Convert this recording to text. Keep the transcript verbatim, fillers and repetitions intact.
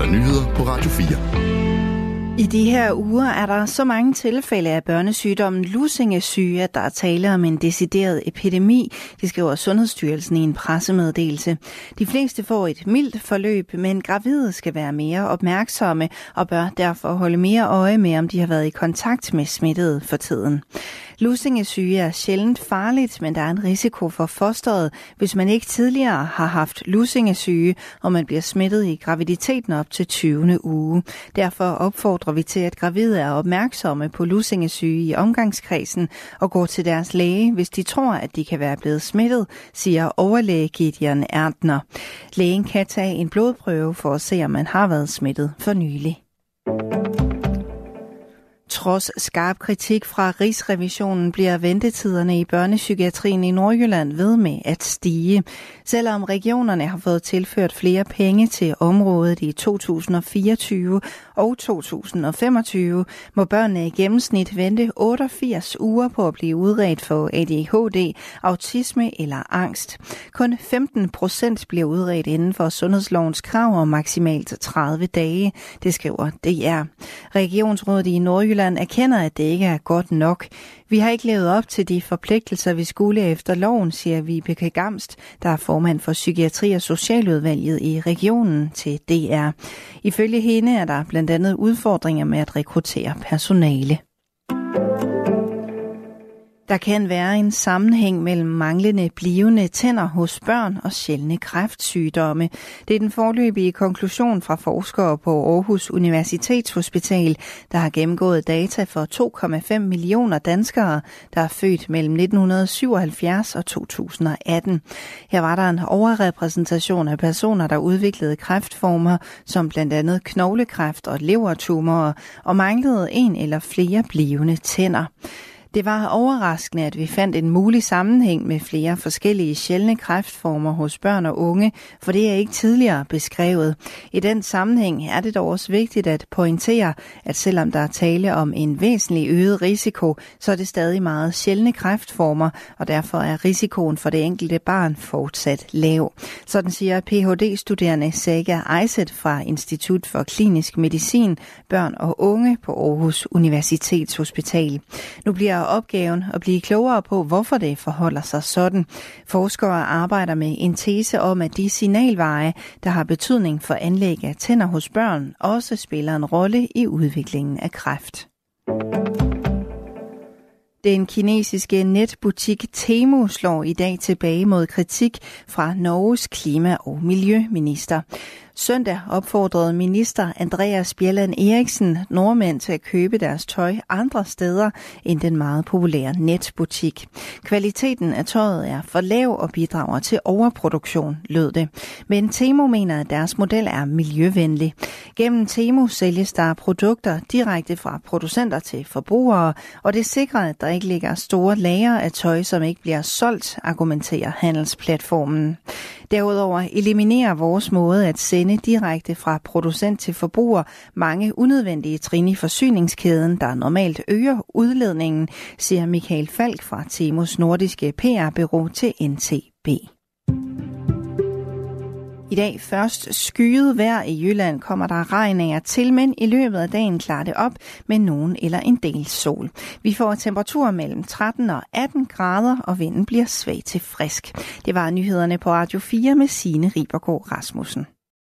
nyheder på Radio fire. I de her uger er der så mange tilfælde af børnesygdommen lusingesyge, at der er tale om en decideret epidemi, det skriver Sundhedsstyrelsen i en pressemeddelelse. De fleste får et mildt forløb, men gravide skal være mere opmærksomme og bør derfor holde mere øje med, om de har været i kontakt med smittede for tiden. Lusingesyge er sjældent farligt, men der er en risiko for fosteret, hvis man ikke tidligere har haft lusingesyge, og man bliver smittet i graviditeten op til tyvende uge. Derfor opfordrer vi til, at gravide er opmærksomme på lusingesyge i omgangskredsen og går til deres læge, hvis de tror, at de kan være blevet smittet, siger overlæge Gideon Erdner. Lægen kan tage en blodprøve for at se, om man har været smittet for nylig. Trods skarp kritik fra Rigsrevisionen bliver ventetiderne i børnepsykiatrien i Nordjylland ved med at stige. Selvom regionerne har fået tilført flere penge til området i to tusind og fireogtyve og to tusind og femogtyve, må børnene i gennemsnit vente otteogfirs uger på at blive udredt for A D H D, autisme eller angst. Kun femten procent bliver udredt inden for sundhedslovens krav om maksimalt tredive dage, det skriver D R. Regionsrådet i Nordjylland erkender, at det ikke er godt nok. Vi har ikke levet op til de forpligtelser, vi skulle efter loven, siger Vibeke Gamst, der er formand for Psykiatri- og Socialudvalget i regionen til D R. Ifølge hende er der blandt andet udfordringer med at rekruttere personale. Der kan være en sammenhæng mellem manglende blivende tænder hos børn og sjældne kræftsygdomme. Det er den foreløbige konklusion fra forskere på Aarhus Universitetshospital, der har gennemgået data for to komma fem millioner danskere, der er født mellem nitten syvoghalvfjerds og to tusind og atten. Her var der en overrepræsentation af personer, der udviklede kræftformer, som blandt andet knoglekræft og levertumorer, og manglede en eller flere blivende tænder. Det var overraskende, at vi fandt en mulig sammenhæng med flere forskellige sjældne kræftformer hos børn og unge, for det er ikke tidligere beskrevet. I den sammenhæng er det dog også vigtigt at pointere, at selvom der er tale om en væsentlig øget risiko, så er det stadig meget sjældne kræftformer, og derfor er risikoen for det enkelte barn fortsat lav. Sådan siger P H D-studerende Saga Eiset fra Institut for Klinisk Medicin, Børn og Unge på Aarhus Universitetshospital. Nu bliver opgaven at blive klogere på, hvorfor det forholder sig sådan. Forskere arbejder med en tese om, at de signalveje, der har betydning for anlæg af tænder hos børn, også spiller en rolle i udviklingen af kræft. Den kinesiske netbutik Temu slår i dag tilbage mod kritik fra Norges klima- og miljøminister. Søndag opfordrede minister Andreas Bjelland Eriksen nordmænd til at købe deres tøj andre steder end den meget populære netbutik. Kvaliteten af tøjet er for lav og bidrager til overproduktion, lød det. Men Temu mener, at deres model er miljøvenlig. Gennem Temu sælges der produkter direkte fra producenter til forbrugere, og det sikrer, at der ikke ligger store lagre af tøj, som ikke bliver solgt, argumenterer handelsplatformen. Derudover eliminerer vores måde at sende direkte fra producent til forbruger mange unødvendige trin i forsyningskæden, der normalt øger udledningen, siger Michael Falk fra Temus nordiske P R-bureau til N T B. I dag først skyet vejr i Jylland, kommer der regn af til, men i løbet af dagen klarer det op med nogen eller en del sol. Vi får temperaturer mellem tretten og atten grader, og vinden bliver svag til frisk. Det var nyhederne på Radio fire med Signe Ribergaard Rasmussen.